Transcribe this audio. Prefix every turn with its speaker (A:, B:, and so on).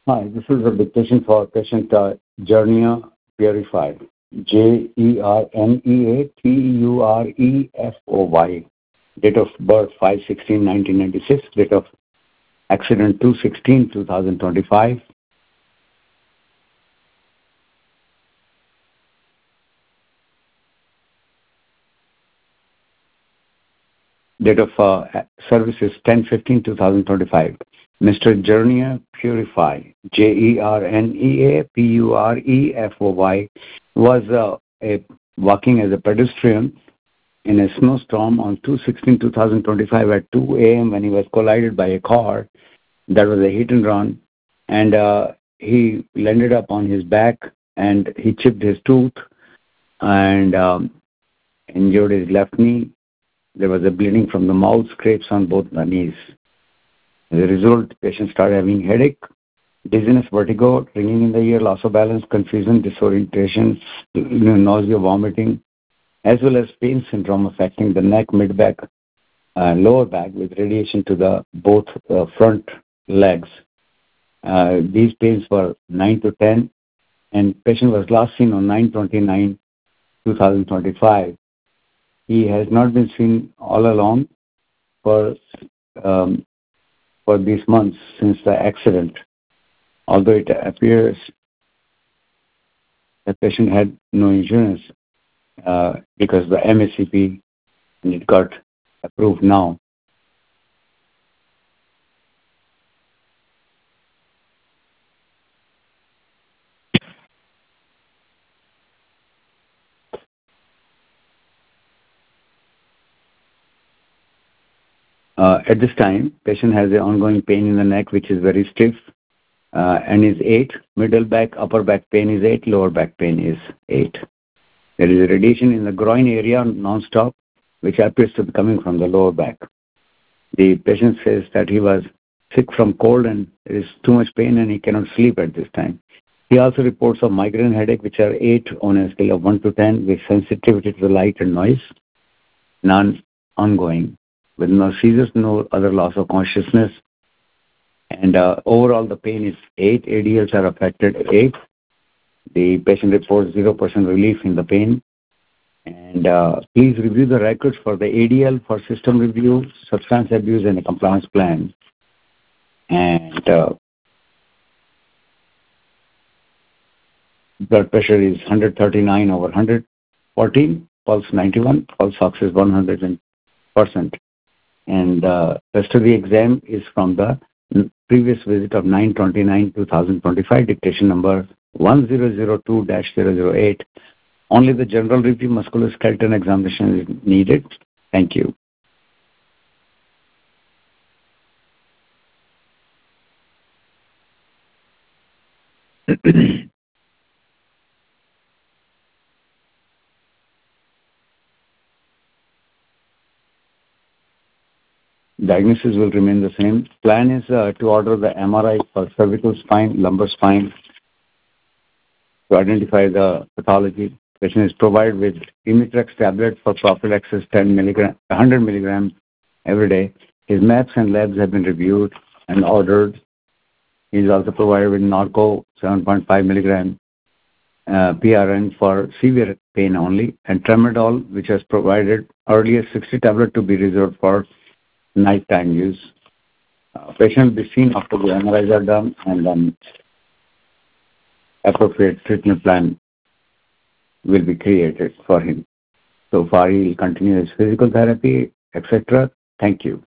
A: Hi, this is a dictation for patient Jernia Purify. JerneaPurefy. Date of birth 5/16/1996. Date of accident 2/16/2025. Date of service is 10/15/2025. Mr. Jernia Purify, JerneaPurefy, was walking as a pedestrian in a snowstorm on 2/16/2025 at 2 a.m. when he was collided by a car. That was a hit and run, and he landed up on his back, and he chipped his tooth and injured his left knee. There was a bleeding from the mouth, scrapes on both the knees. As a result, the patient started having headache, dizziness, vertigo, ringing in the ear, loss of balance, confusion, disorientation, nausea, vomiting, as well as pain syndrome affecting the neck, mid-back, lower back with radiation to the both front legs. These pains were 9 to 10, and patient was last seen on 9/29/2025. He has not been seen all along for these months since the accident, although it appears the patient had no insurance because the MACP, and it got approved now. At this time, patient has an ongoing pain in the neck, which is very stiff, and is 8. Middle back, upper back pain is 8. Lower back pain is 8. There is a radiation in the groin area non-stop, which appears to be coming from the lower back. The patient says that he was sick from cold and there is too much pain and he cannot sleep at this time. He also reports of migraine headache, which are 8 on a scale of 1 to 10, with sensitivity to the light and noise, non-ongoing, with no seizures, no other loss of consciousness. And overall, the pain is 8. ADLs are affected 8. The patient reports 0% relief in the pain. And please review the records for the ADL for system review, substance abuse, and a compliance plan. And blood pressure is 139/114, pulse 91, pulse ox is 100%. And the rest of the exam is from the previous visit of 9/29/2025, dictation number 1002-008. Only the general review musculoskeletal examination is needed. Thank you. Diagnosis will remain the same. Plan is to order the MRI for cervical spine, lumbar spine, to identify the pathology. Patient is provided with Imitrex tablet for prophylaxis 100 milligrams every day. His maps and labs have been reviewed and ordered. He is also provided with Norco 7.5 milligram PRN for severe pain only, and Tramadol, which was provided earlier, 60 tablet to be reserved for nighttime use. Patient will be seen after the MRIs are done, and then appropriate treatment plan will be created for him. So far, he will continue his physical therapy, etc. Thank you.